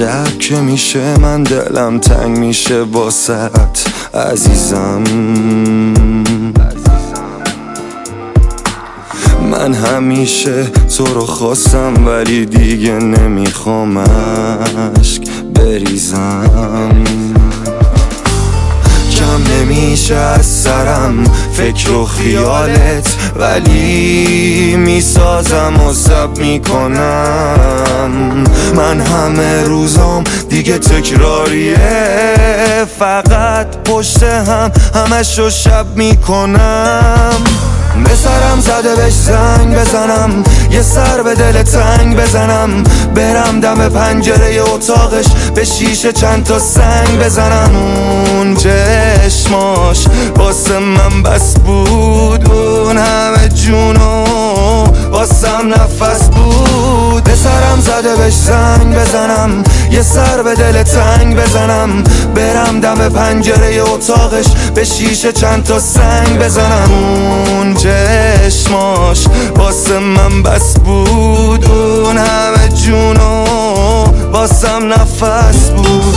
شب که میشه من دلم تنگ میشه واسط عزیزم. من همیشه تو رو خواستم ولی دیگه نمیخوام اشک بریزم. کم نمیشه از سرم فکر و خیالت ولی میسازم و سب میکنم. من همه روزام دیگه تکراریه، فقط پشت هم همشو شب میکنم. به سرم زده بهش زنگ بزنم، یه سر به دل تنگ بزنم، برم دم پنجره اتاقش به شیشه چند تا سنگ بزنم. اون چشماش واسه من بس بود، اون همه جونو واسم نفس بود. به سرم زده بهش زنگ بزنم، یه سر به دل تنگ بزنم، برم دم پنجره اتاقش به شیشه چند تا سنگ بزنم. اون چشماش واسه من بس بود، اون همه جونو واسم نفس بود.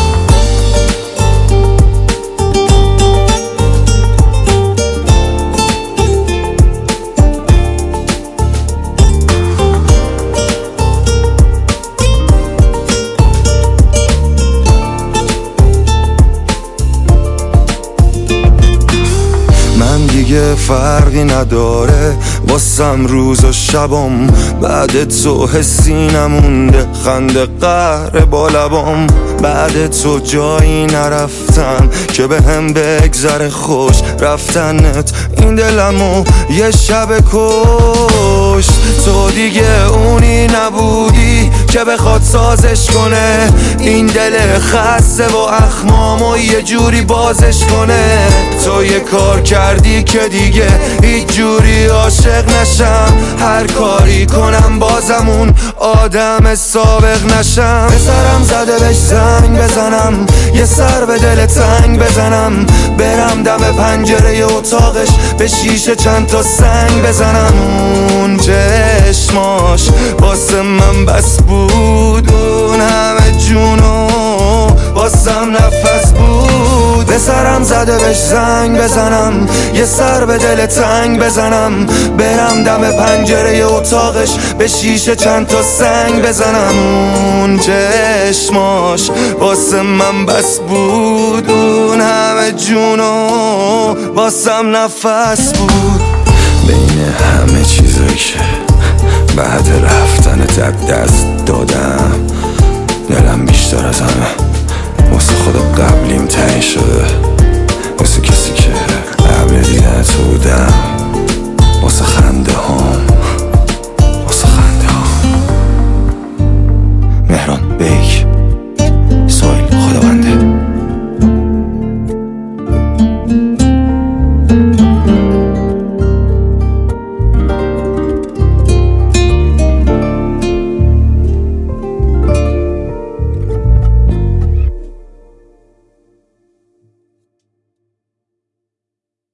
دیگه فرقی نداره واسم روز و شبم، بعد تو حسی نمونده خنده قهر با لبام. بعد تو جایی نرفتم که به هم بگذره خوش، رفتنت این دلمو یه شب کشت. تو دیگه اونی نبودی که بخواد سازش کنه این دل خسته و اخمامو یه جوری بازش کنه. تو یه کار کردی که دیگه هیچ جوری عاشق نشم، هر کاری کنم بازم اون آدم سابق نشم. به سرم زده بهش زنگ بزنم، یه سر به دل تنگ بزنم، برم دم پنجره اتاقش به شیشه چند تا سنگ بزنم. اون چشماش واسه من بس بود، اون همه جونو واسم نفس بود. به سرم زده بهش زنگ بزنم، یه سر به دل تنگ بزنم، برم دم پنجره اتاقش به شیشه چند تا سنگ بزنم. اون چشماش واسه من بس بود، اون همه جونو واسم نفس بود. بین همه چیزایی که بعد رفتنت از دست دادم، دلم بیشتر از همه واسه خود قبلیم تنگ شده، واسه کسی که قبل دیدن تو بودم، واسه خنده ها